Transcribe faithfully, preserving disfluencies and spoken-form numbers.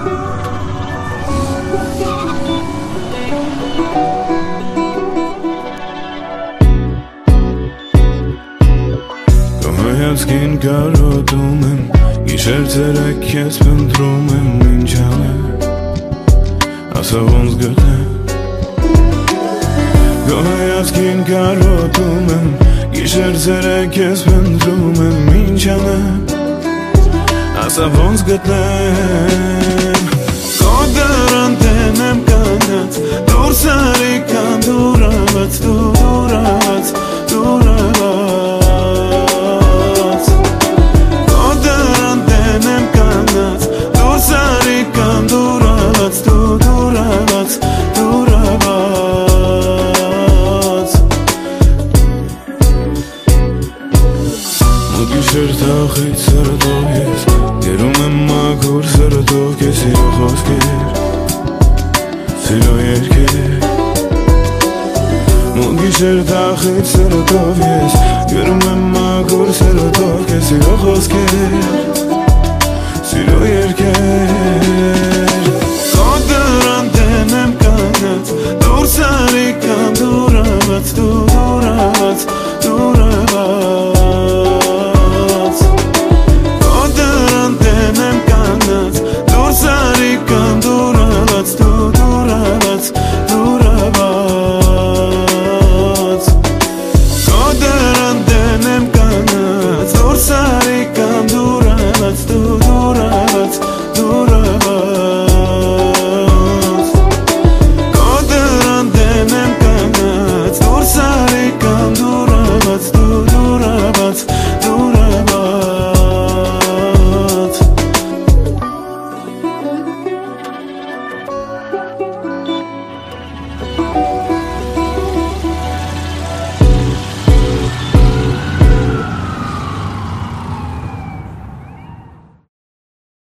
Հայացքին կարոտում եմ, գիշեր ցերեկ քեզ փնտրում եմ, ինչ անեմ, ասա ոնց գտնեմ։ Քո հայացքին կարոտում եմ, գիշեր ցերեկ քեզ փնտրում եմ, ինչ անեմ, ասա ոնց գտնեմ։ Քո դռան տենեմ կանած, դուրս արի կան դուրաված, դուրաված, դուրաված Շրտախից սրտով ես գերում եմ մաքուր սրտով քեզ սիրո խոսքեր, սիրո երգեր։ Մոտ գիշերտախից սրտով ես գերում եմ մաքուր սրտով քեզ սիրո խոսքեր,